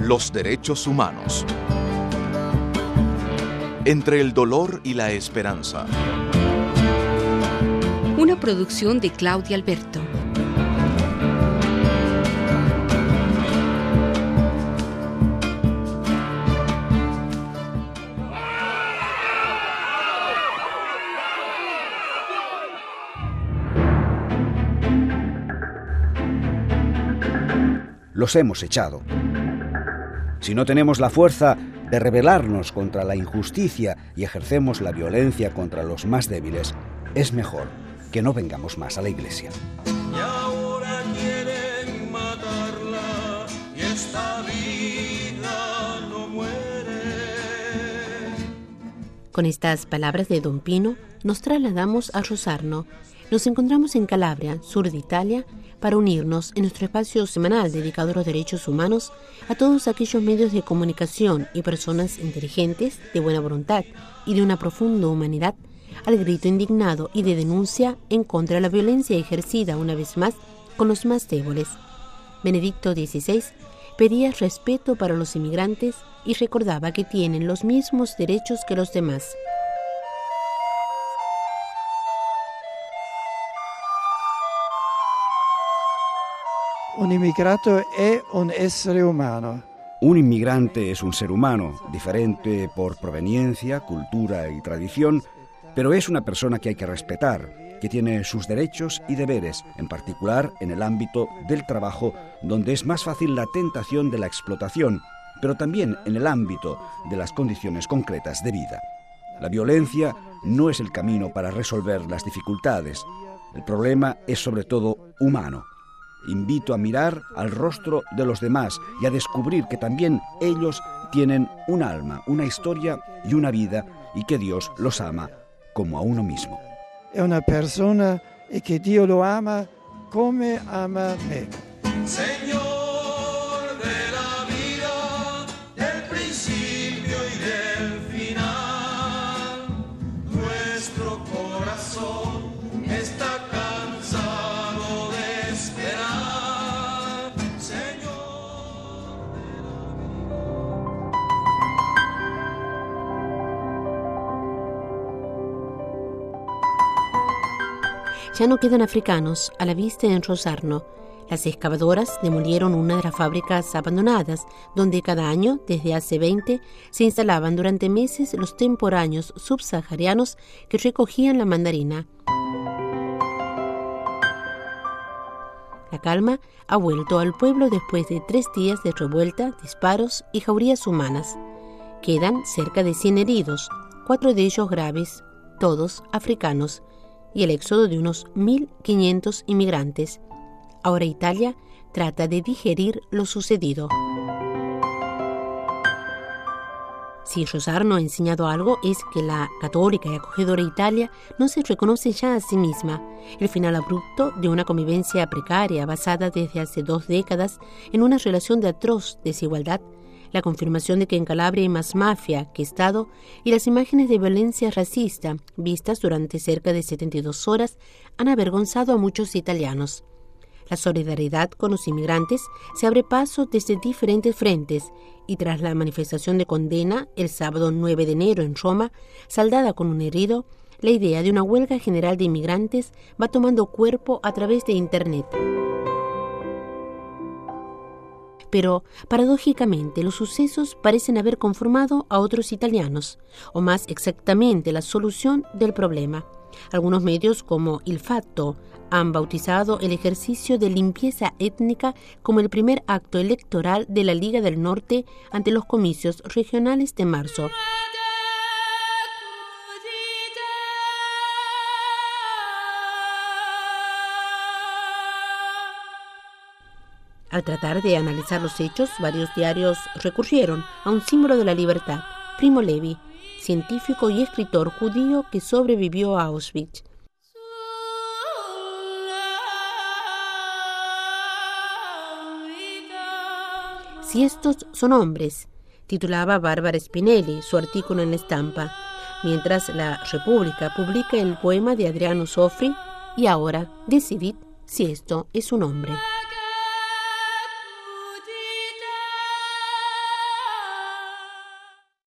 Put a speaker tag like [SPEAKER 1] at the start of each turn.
[SPEAKER 1] Los derechos humanos. Entre el dolor y la esperanza.
[SPEAKER 2] Una producción de Claudia Alberto.
[SPEAKER 3] Los hemos echado. Si no tenemos la fuerza de rebelarnos contra la injusticia y ejercemos la violencia contra los más débiles, es mejor que no vengamos más a la iglesia.
[SPEAKER 4] Y ahora quieren matarla y esta vida no muere.
[SPEAKER 5] Con estas palabras de Don Pino nos trasladamos a Rosarno. Nos encontramos en Calabria, sur de Italia, para unirnos en nuestro espacio semanal dedicado a los derechos humanos a todos aquellos medios de comunicación y personas inteligentes, de buena voluntad y de una profunda humanidad, al grito indignado y de denuncia en contra de la violencia ejercida una vez más con los más débiles. Benedicto XVI pedía respeto para los inmigrantes y recordaba que tienen los mismos derechos que los demás.
[SPEAKER 6] Un immigrato è un essere umano.
[SPEAKER 3] Un inmigrante es un ser humano, diferente por proveniencia, cultura y tradición, pero es una persona que hay que respetar, que tiene sus derechos y deberes, en particular en el ámbito del trabajo, donde es más fácil la tentación de la explotación, pero también en el ámbito de las condiciones concretas de vida. La violencia no es el camino para resolver las dificultades. El problema es sobre todo humano. Invito a mirar al rostro de los demás y a descubrir que también ellos tienen un alma, una historia y una vida, y que Dios los ama como a uno mismo.
[SPEAKER 6] È una persona e che Dio lo ama come ama me.
[SPEAKER 4] Señor de la vida, del principio y del final, nuestro corazón está cansado de esperar. Señor de la
[SPEAKER 5] Ya no quedan africanos a la vista en Rosarno. Las excavadoras demolieron una de las fábricas abandonadas, donde cada año, desde hace 20, se instalaban durante meses los temporáneos subsaharianos que recogían la mandarina. La calma ha vuelto al pueblo después de 3 días de revuelta, disparos y jaurías humanas. Quedan cerca de 100 heridos, 4 de ellos graves, todos africanos, y el éxodo de unos 1.500 inmigrantes. Ahora Italia trata de digerir lo sucedido. Si Rosarno ha enseñado algo, es que la católica y acogedora Italia no se reconoce ya a sí misma. El final abrupto de una convivencia precaria basada desde hace 2 décadas en una relación de atroz desigualdad, la confirmación de que en Calabria hay más mafia que Estado y las imágenes de violencia racista vistas durante cerca de 72 horas han avergonzado a muchos italianos. La solidaridad con los inmigrantes se abre paso desde diferentes frentes y tras la manifestación de condena el sábado 9 de enero en Roma, saldada con un herido, la idea de una huelga general de inmigrantes va tomando cuerpo a través de Internet. Pero, paradójicamente, los sucesos parecen haber conformado a otros italianos, o más exactamente la solución del problema. Algunos medios, como Il Fatto, han bautizado el ejercicio de limpieza étnica como el primer acto electoral de la Liga del Norte ante los comicios regionales de marzo. Al tratar de analizar los hechos, varios diarios recurrieron a un símbolo de la libertad, Primo Levi, científico y escritor judío que sobrevivió a Auschwitz. Si estos son hombres, titulaba Bárbara Spinelli su artículo en La Stampa, mientras La República publica el poema de Adriano Sofri, y ahora decidid si esto es un hombre.